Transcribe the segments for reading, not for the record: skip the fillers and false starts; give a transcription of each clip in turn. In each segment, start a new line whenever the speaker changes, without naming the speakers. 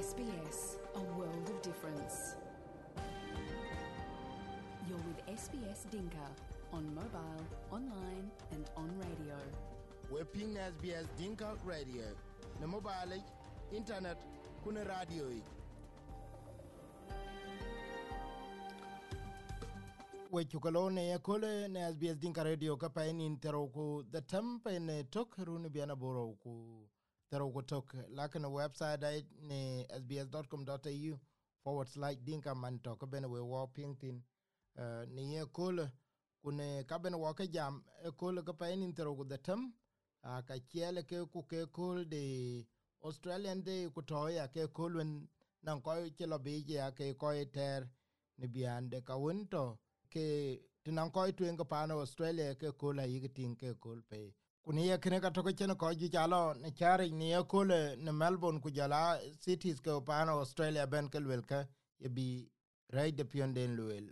SBS, a world of difference. You're with SBS Dinka on mobile, online and on radio.
We're ping SBS Dinka Radio. Na mobile, internet, kuna radio. We chukalone ya kole na SBS Dinka Radio kapa ini interoku the tempe ne tok runi biana boro ku teroku tok lakini website ni sbs.com.au/dinka man tok bene we wa pingtin ni ya kole kune kabene wa ka jam e kole kapa ini interoku the tem ka kiele ke ku ke kole de Australian Day ku toya ke kole nan ko ke lobi ya ke ko ter ni biande ka wonto ke tinan koy tuen ko pano Australia ke kola yigitin ke kolpe kuni ye kene ka to ke chen ko ji jalo ne chari ni ye kole ne Melbourne ku jala cities ke pano Australia ben ke welka ye bi right de pionden luel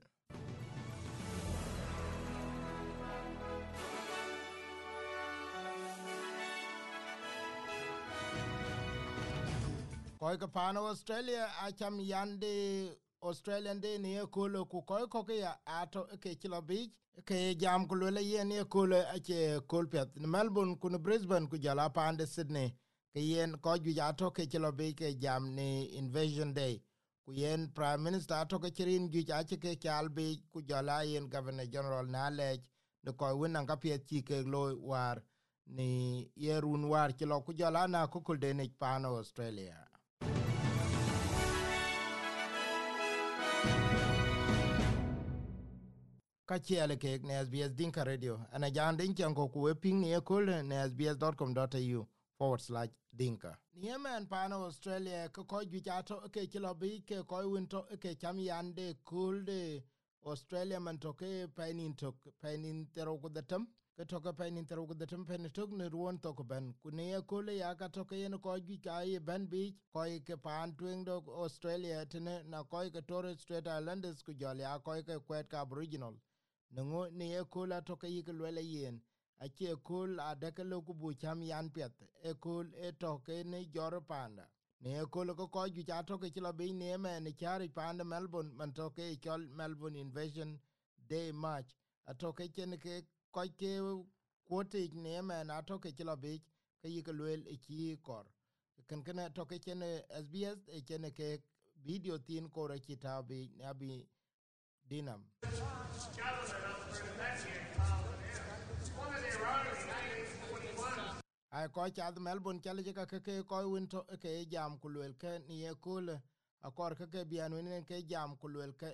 koy ko pano Australia a cham yande Australian Day ni ekolo ku koy ko ke ato ke kilobi ke jam ku le yen ekolo ache kolpet Melbourne ku Brisbane ku jala pande Sydney ke yen ko ju ato ke kilobi ke jam ni Invasion Day ku yen Prime Minister ato ke chirin ju ache ke kalbi ku jala yen Governor General Knowledge de ko wona ka pie ti ke lo war ni yerun war kilo ku jala na ku kul de ne pano Australia kachiele ke ne SBS Dinka Radio ana jande nko ku weping ne kol ne sbs.com.au/dinka Yemen pano Australia ko ju jato ke kilobi ke ko winto ke cham yande kulde Australia man to ke painin tero ku datam ke to ke painin tero ku datam pen to ne ruon to ko ben ku ne kol ya ka to ke ne ko ju ka ye ben bi ko ke pan twing do Australia tene na ko ke Torres Strait Islanders ku jale ko ke kwet ka Aboriginal Nungu ni ekula toka yikelwele yen. Achi ekul adekelo kubu cham yan piet. Ekul etoke ni joro panda. Ni ekul ko juja toke chilo bi ni eme ni chari panda Melbourne. Man toke ichol Melbourne Invasion Day March. Atoke chen ke koike kwote ni eme na toke chilo bi ke yikelwele ichi kor. Kankana toke chen SBS chen ke video tin kore chitabi nabi dinam. Ai ko cha Melbourne chale ka ke ko winto ke jam kulwel ke ni e kule akor ke bianu ne ke jam kulwel ke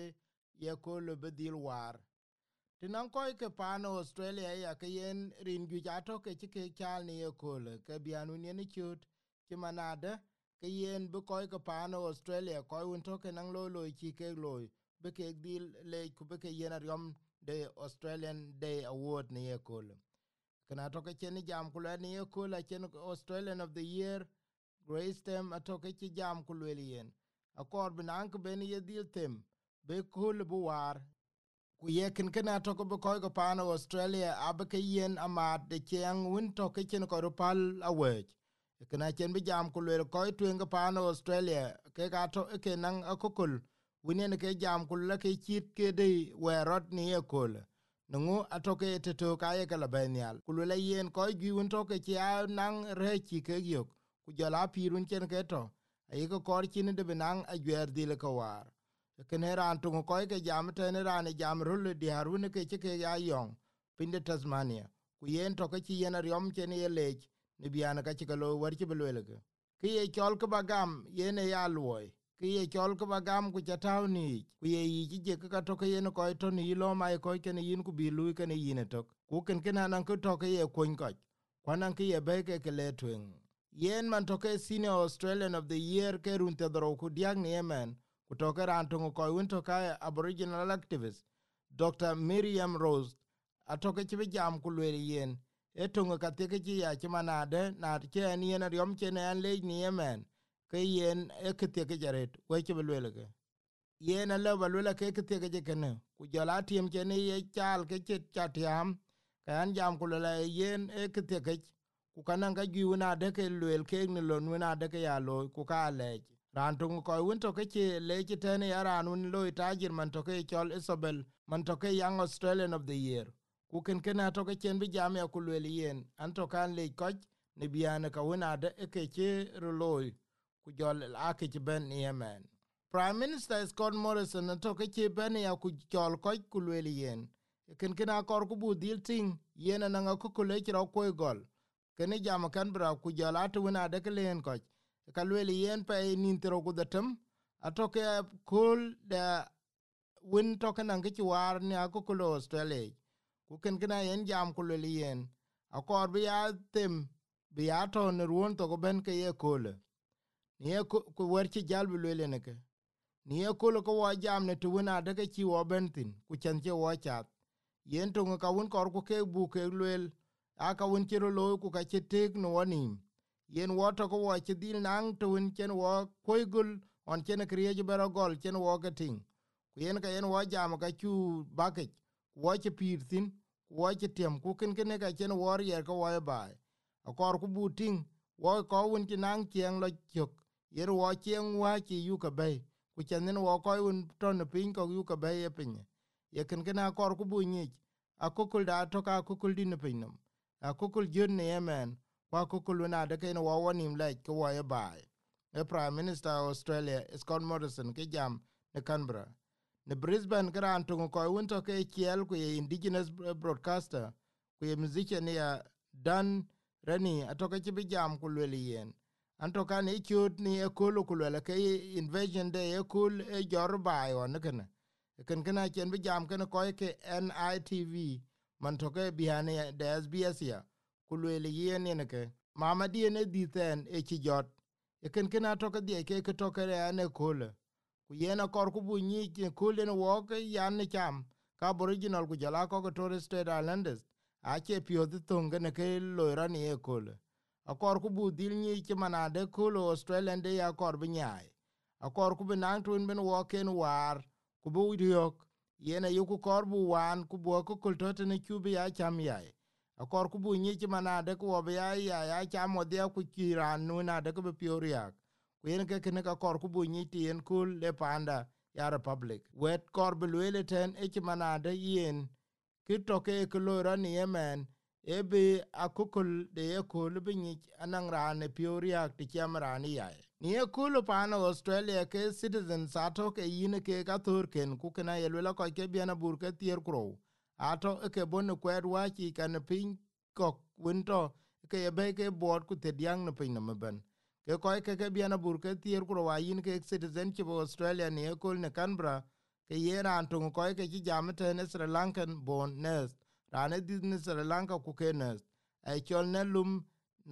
ye kule bedil war tinan ko ke pano Australia ya ke yen rin ju jato ke chal ni e kule ke bianu ne chut ki manade ke yen be ko ke pano Australia ko winto ke nan lo chi ke lo be ke dil le ku be ke yen aryom de Australian Day Award ni e kule kana toke cheni jam kula ni kula chen Australian of the Year Grace Tem atoke chi jam kulwelien akor binank ben ye dil tem be kul buwar ku yekin kana toke be koy ko pano Australia abke yen amad de cheng win toke chen ko rupal awech kana chen bi jam kulwel koy twen pano Australia ke ga to ke nan akokul winen ke jam kula ke chit ke de werot ni kula nungu atoke te to kaye kala benyal kulula yen ko giun toke chia nang rechi ke yok ku jala pirun chen keto ayi ko kor chin de benang agwer dile ko war kenera antu ko ke jam tene ran jam rul di harun ke ke ya yong pinde Tasmania ku yen toke chi yen ryom chen ye lech ni biana ka chikalo war chi belwelege ke ye chol ko bagam yen ya loy ki ye chol ko bagam ku chataw ni ku ye yi je ka to ke yen ko to ni lo mai ko ken yin ku bi lu ken yin to ku ken ken anan ko to ke ye kun ko kwanan ke ye be ke le twen yen man to ke senior Australian of the Year ke run te dro ku diag ni yemen ku to ke ran to ko won to ka Aboriginal activist Dr. Miriam Rose atoke chi jam ku le yen etunga ka te ke ya chimanade na ke ni en ryom chen an le ni yemen ke yen ekete ke jaret weche belwelege yen ala balwela ke ekete ke jekene ku jala tiem chene ye chal ke chatiam kan jam kulala yen ekete ke ku kananga giuna de ke lwel ke ni lon wona de ke ya lo ku ka le ran tung ko win to ke le ki ten ya ran un lo tajir man to ke chol Isabel man to ke young Australian of the year ku ken to ke chen bi jam ya ku le yen an to kan le ko ne biana ka wona de ke loy ku jol a ke ben yemen. Prime Minister Scott Morrison to ke ben ya ku jol ko ku le yen ken akor ku bu dil ting yen na nga ku le ro ko gol ken jam kan bra ku jol at wona de ke len ko ka le yen pe nin tro ku datem atoke kul da win token an ki war ni ku lo Australia ku ken yen jam ku le yen akor bi ya tem bi ya to ne ruon to ben ke ye kole ni ku wer ci jal bi le ne ke ni ye kole ko wa jam ne tu na de ke ci wo bentin ku chen che wo chat yen to ka won kor ku ke bu ke le aka won ci lo ku ka ci tek no woni yen wo to ko wa ci dil nang to won chen wo koigul on chen kriye ji bero gol chen wo ke ting ku yen ka yen wo jam ka chu bucket wo ci pir tin wo ci tem ku ken ka chen wo ye ko wo ba akor ku buting wo ko won ti nang chieng lo chuk yer wo chieng wa chi yu ka bay ku chen wo ko won ton pin ko yu ka bay e pin ye ken akor ku bu ni akukul da to ka akukul din pinum akukul jun ne yemen wa akukul na de ken wo wonim le ko wo ye bay e Prime Minister Australia Scott Morrison ke jam ne Canberra ne Brisbane gran to ko won to ke kiel ku indigenous broadcaster ku musician ya Dan Rani atoka chibi jam kulweli yen. Antoka ni chut ni ekulu kulwela ke invasion de ekul e jorba yo nekene. Ken chen bi jam ken ko ke NITV man toke bihane de SBS ya kulweli yen yeneke. Mama die ne diten e chi jot. Ken atoka die ke toke re ne kule. Ku yen akor ku bu nyi kule ne wo ke yan ne cham ka Aboriginal ku jala ko Torres Strait Islanders ache pio de tonga ne ke loirani e kole akor ku bu dil ni ke manade kulo Australian de akor binyai akor ku benang tun ben woken war ku bu diok yena yuku kor bu wan ku bu ko kultote ne kubi ya cham yai akor ku bu ni ke manade ku obi ya cham odya ku kiran nu na de ku pioria ku yen ke ne ka kor ku bu ni ti en kul le panda ya Republic wet kor bu le ten e ke manade yen kitoke klora ni yemen ebe akukul de ekul binyi anang rane pioria ti chamrani yae ni ekul pana Australia ke citizens ato ke yine ke gathurken kukena yelwela ko ke biana burke tier kro ato ke bon kwed wachi kan pin kok winto ke be ke bot ku te diang no pin no ben ke ko ke biana burke tier kro wa yin ke citizen chi Australia ni ekul ne Canberra ke yera antung ko ke ji jamte ne Sri Lankan born nurse rane di ne Sri Lanka ku ke nurse ai chol ne lum na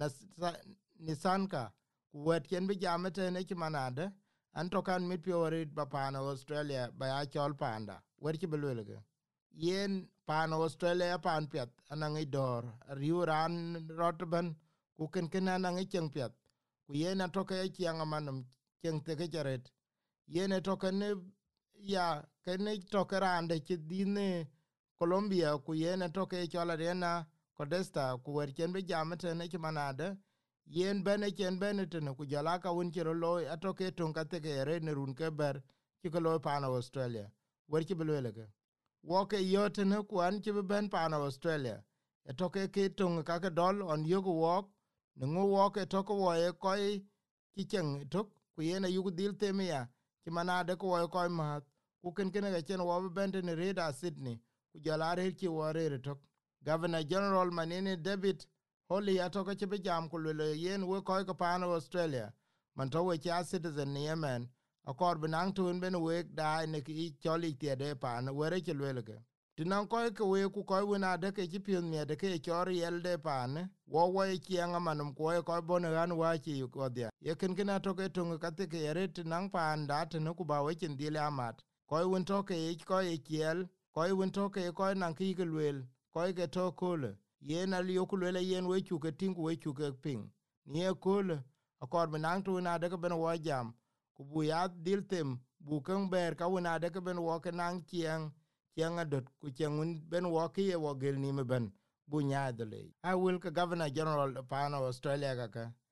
nisanka ku wet ken bi jamte ne ki manade anto kan mit piore ba pana Australia ba ya chol panda wer ki belwelege yen pana Australia pan pet anangi dor riuran rotban ku ken anangi cheng pet ku yen atoke chianga manum cheng te ke jaret yen atoke ne ya kene toke rande ci dine Colombia ku yene toke chola rena Kodesta ku werchen be jamete ne ci manade yen bene chen bene tene ku jala ka won ci lo atoke tonka te ke re ne run ke ber ci ko lo pa na Australia werchi belwelege woke yote ne ku an ci ben pa na Australia atoke ke tonga ka ke dol on yugo wok ne ngo woke toko wo e koi ci cheng tok ku yene yugo dil temia ci manade ko ko ma ku ken ga chen wo bende ne reda Sydney ku jala re ki wo re tok Governor General Manene David Holly atoka ci be jam ku le yen we ko pa na Australia man to we cha citizen ne Yemen akor benang tun ben we da ne ki choli tie de pa na we re ki le ke tinan ko ke we ku ko we na de ke ci pion me de ke chori el de pa ne wo ki anga manum ko bon ran wa ci ko dia ye ken to ke tung ka te ke re tinan pa anda te ne ku ba we kin dile amat ko won to ke ko e kiel ko won to ke ko nan ki ke lwel ko ke to kole yen ali yokulele yen we chu ke ting we chu ke ping ni e kole akor benang tu na de ke ben wo jam ku bu ya dil tem bu kan ber ka wona de ke ben wo ke nang kieng adot ku chengun ben wo ke wo gel ni me ben bu nya de le I will ka Governor General pa na Australia ka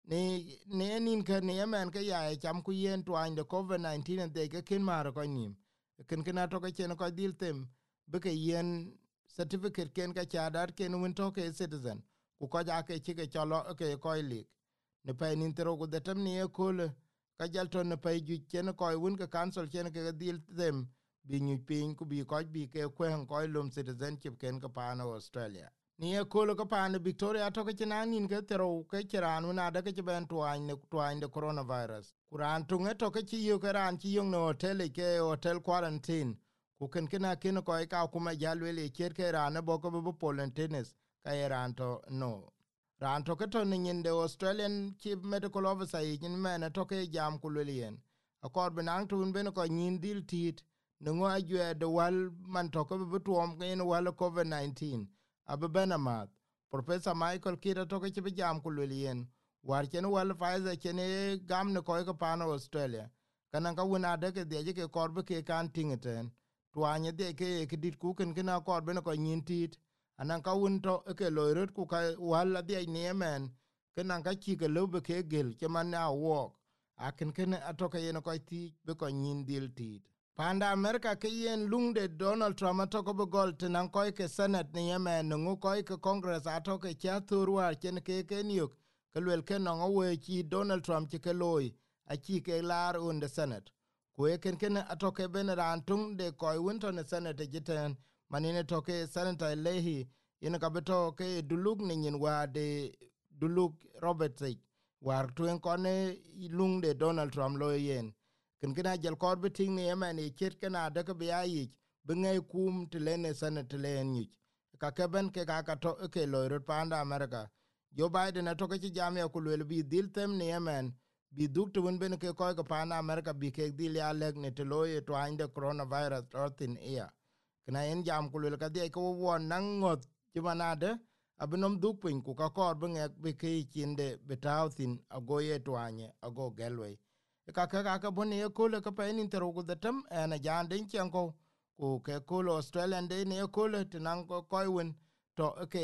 ne nin ke ne men ke ya cham ku yen twan de COVID-19 and de ke kin mar ko nim ken ken ato ke chen ko dil tem be ke yen certificate ken ka chadar ken won to ke citizen ku ko ja ke chi ke cholo ke ko lik ne pe nin tero ku de tem ne ko le ka jal to ne pe ju chen ko won ke cancel chen ke dil tem bi nyu pin ku bi ko bi ke kwen ko lum citizenship ken ka pa na Australia ni e kolo ko pan Victoria to ke nanin ke tero ke tiranu na da ke ben twain de coronavirus kuran tunge to ke yo karan ti yo no hotel ke hotel quarantine ku ken kina kin ko ka kuma jalwe le ker ke ran bo ko bo polentines ka ran to no ran to ke to nin de Australian chief medical officer yin men to ke jam ku le yen akor benang tun ben ko nyin dil tit no ajwe de wal man to ko bo tuom ke wal COVID-19 abebenamat Professor Michael Kira toke chibi jam kulwelien war chen wal Pfizer chene gam ne koy ka pano Australia kana ka wona de ke de ke korbe ke kan tingeten twanye de ke dit ku ken kina korbe ne ko nyintit anan ka won to ke loirot ku ka wal de ne men kana ka chi ke lobe ke gel ke man na wo akin ken atoke yen ko ti be ko nyin dil tit Panda America ke yen lungde Donald Trump atoko be gol tenan koy ke Senate ni yemen ngu koy ke Congress atoke chaturwa chen ke nyuk ke lwel ke no we chi Donald Trump ke loy a chi ke lar on the Senate ku ken atoke ben rantung de koy winton the Senate jiten manine toke Senator Leahy yen ka beto ke duluk ni nyin wa de duluk Robert Sich war tuen kone lungde Donald Trump lo yen ken kena jel kor biting ni emani chet kena de ke biayi bingay kum tilene sana tilene ka keben ke ka to ke loirot panda America Joe Biden atoke ci jamia ku le bi dil tem ni emen bi duk to ben ke ko ka panda America bi ke dil ya leg ne to loye to ande coronavirus rotin ia kena en jam ku le ka de ko won nan ngot ci manade abinom duk pin ku ka kor bingek bi ke kinde betautin agoye to anye ago gelwe ka bone ko le ka pe ni tero ku datam ana jande chenko ku ke ko Australian de ne ko le tinan ko koywen to ke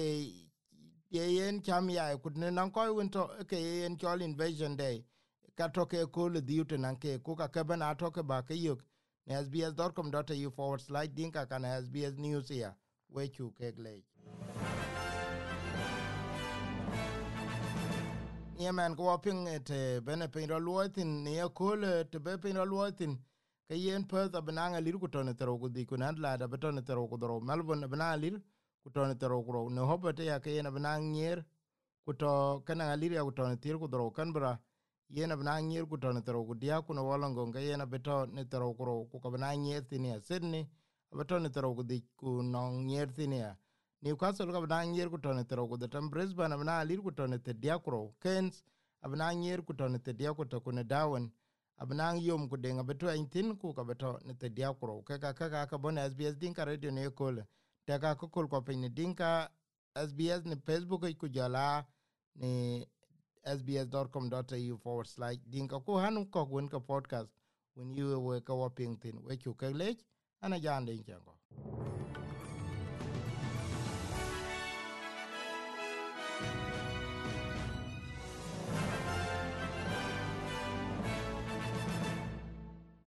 yen cham ya ku ne nan koywen to ke yen chol invasion day ka to ke ko le diute nan ke ku ka bana to ke ba ke yuk sbs.com.au/dinka kan SBS news here we chu ke le yemen ko ping et bene pin ro luotin ne ko le te be pin ro luotin ke yen per da bananga lir ku ton tero ku di ku nan la da beton tero ku do Melbourne bananga lir ku ton tero ku ne hobote ya ke yen bananga nyer ku to kana lir ya ku ton tir ku do Canberra yen bananga nyer ku ton tero ku dia ku no wolongo ke yen beton ne tero ku ko bananga nyer tin ya Sydney beton tero ku di ku no nyer tin ya Newcastle ka bana nyer ku tone tero ku de Brisbane bana lir ku tone te diakro Cairns abana nyer ku tone te diakro to ku ne Darwin abana yom ku de ngabeto intin ku ka beto ne te diakro ka bon SBS Dinka Radio ne ko te ka ko ko pe Dinka SBS ne Facebook ku jala ne sbs.com.au/dinka ku hanu ko gun ka podcast when you we ka waping tin we ku ka lech ana jande inko